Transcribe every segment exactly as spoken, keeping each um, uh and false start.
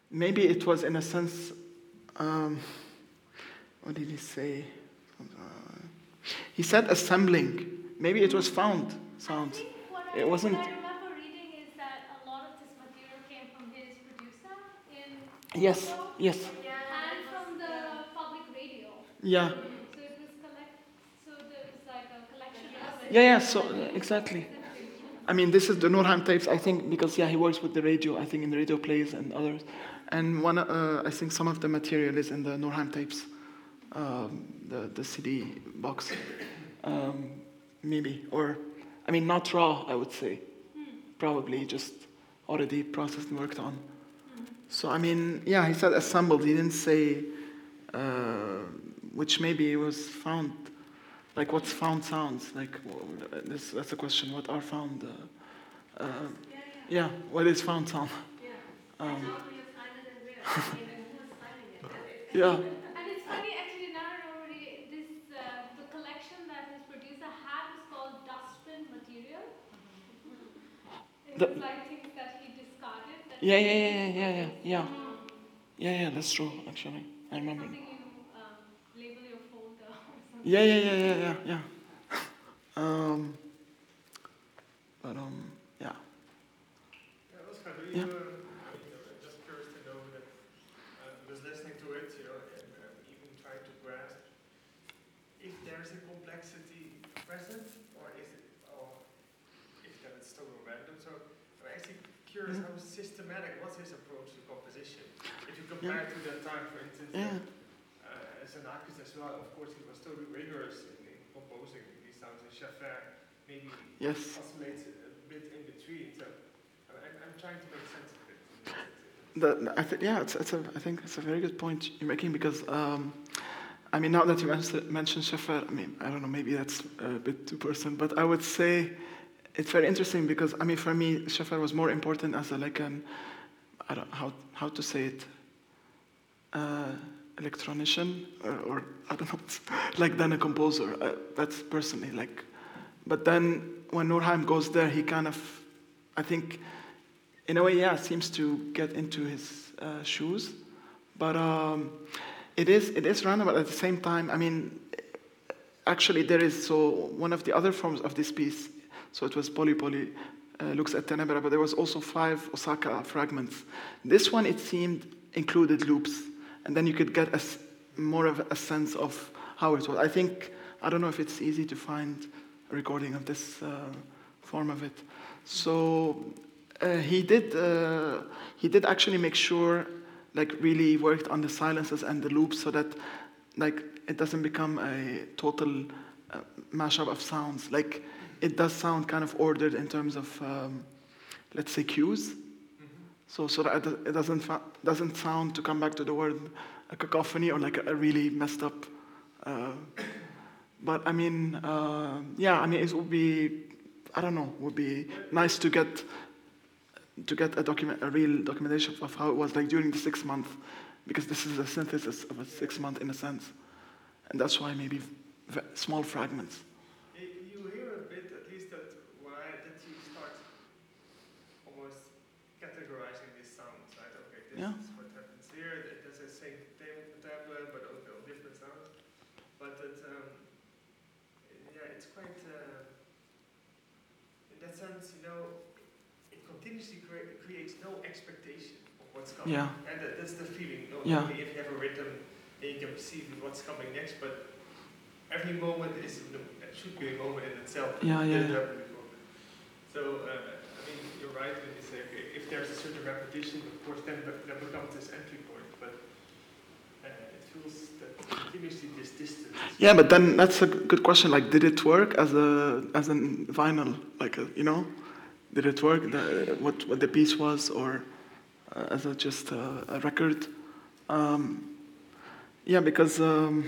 maybe it was in a sense. Um, what did he say? Uh, he said assembling. Maybe it was found sounds. I think what I, it wasn't. what I remember reading is that a lot of this material came from his producer in Yes. Oslo, Yes. and from the public radio. Yeah. So it was collect. So there was like a collection of it. Yeah. Yeah. So uh, exactly. I mean, this is the Nordheim tapes. I think because yeah, he works with the radio. I think in the radio plays and others, and one. Uh, I think some of the material is in the Nordheim tapes, um, the the C D box, um, maybe, or I mean, not raw. I would say, probably just already processed and worked on. So I mean, yeah, he said assembled. He didn't say, uh, which maybe was found. Like what's found sounds like well, this, that's a question. What are found? Uh, uh, Yeah, yeah. yeah, what is found sound? Yeah. Um, How do you find it and where? I mean, and who's finding it? yeah. And it's funny, actually, now I know already, this, uh, the collection that his producer had was called Dustbin Material. It The, was like things that he discarded. That yeah, he yeah, yeah, yeah, yeah, yeah, yeah. um, Yeah, yeah, that's true. Actually, I remember. Something you um, label your folder or something. Yeah, yeah, yeah, yeah, yeah, yeah. um, but um, yeah. Yeah, Oscar, do you, Yeah. uh, I'm just curious to know that uh, was listening to it, you know, and uh, even trying to grasp if there's a complexity present, or is it, or if that it's totally random. So I'm actually curious Yeah. how systematic was his approach to composition. If you compare Yeah. to that time, for instance, Yeah. uh, as an artist as well, of course, he was totally rigorous in, in composing these sounds. And Schaffer maybe Yes. oscillates a bit in between. So I'm, I'm trying to make sense of it. The, I th- yeah, it's, it's a, I think it's a very good point you're making because, um, I mean, now that you mentioned, mentioned Schaffer, I mean, I don't know, maybe that's a bit too personal, but I would say it's very interesting because, I mean, for me, Schaffer was more important as a, like an, I don't know how, how to say it, uh, electronician, or, or I don't know, like than a composer. Uh, that's personally, like, but then when Nordheim goes there, he kind of, I think, in a way, yeah, seems to get into his uh, shoes, but um, it is it is random. But at the same time, I mean, actually, there is so one of the other forms of this piece. So it was Poly Poly uh, looks at Tenebra, but there was also five Osaka fragments. This one, it seemed, included loops, and then you could get a s more of a sense of how it was. I think I don't know if it's easy to find a recording of this uh, form of it. So. Uh, he did. Uh, he did actually make sure, like, really worked on the silences and the loops, so that, like, it doesn't become a total uh, mashup of sounds. Like, it does sound kind of ordered in terms of, um, let's say, cues. Mm-hmm. So, so that it doesn't fa- doesn't sound, to come back to the word, a cacophony or like a, a really messed up. Uh, but I mean, uh, yeah. I mean, it would be. I don't know. Would be nice to get. to get a document, a real documentation of how it was like during the six month, because this is a synthesis of a six month in a sense, and that's why maybe v- small fragments. You hear a bit, at least that why that you start almost categorizing these sounds, right? Okay, this Yeah. is what happens here. It does the same tablet, but also different sounds. But it, um, yeah, it's quite. Uh, in that sense, you know. Continuously cre- creates no expectation of what's coming. Yeah. And that, that's the feeling. Not Yeah. only if you have a rhythm, then you can perceive what's coming next, but every moment is no, it should be a moment in itself. Yeah, yeah. Didn't happen before. So, uh, I mean, you're right when you say, okay, if there's a certain repetition, of course, then that becomes this entry point, but uh, it feels that continuously this distance. Yeah, but then that's a good question. Like, did it work as a as a vinyl? Like, a, you know. Did it work? The, what what the piece was, or uh, as a, just a, a record? Um, yeah, because um,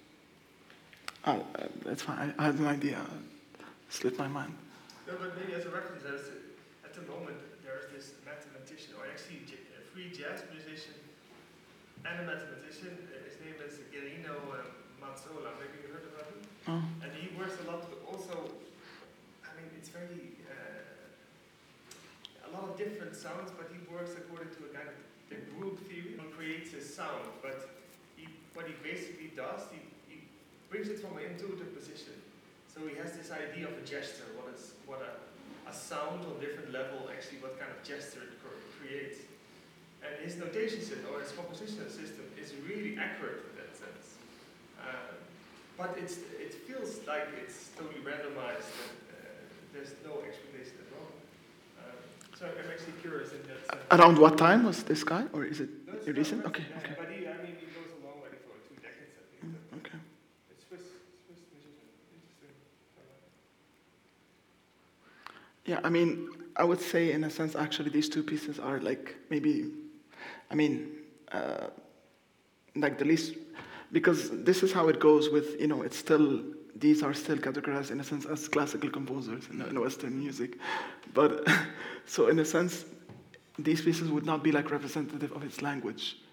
oh, that's fine. I, I had no idea. It slipped my mind. No, but maybe as a record, there's a, at the moment there's this mathematician, or actually j- a free jazz musician and a mathematician. Uh, his name is Guerino uh, Mazzola. Maybe you heard about him. Oh. And he works a lot. But also, I mean, it's very. Uh, A lot of different sounds, but he works according to a kind of the group theory sound, but he, what he basically does, he, he brings it from an intuitive position. So he has this idea of a gesture, what is what a, a sound on different level, actually what kind of gesture it creates. And his notation system, or his composition system, is really accurate in that sense. Uh, but it's, it feels like it's totally randomized, and uh, there's no explanation at all. Um, so I'm actually curious in that sense. Around what time was this guy, or is it No, it's recent? not Okay, recent, okay. yeah, but he, I mean, he goes along already for two decades, I think. Mm, okay. It's Swiss, Swiss musician, interesting. Yeah, I mean, I would say in a sense, actually, these two pieces are like maybe, I mean, uh, like the least, because this is how it goes with, you know, it's still, these are still categorized in a sense as classical composers in, in Western music. But, so in a sense, these pieces would not be like representative of its language.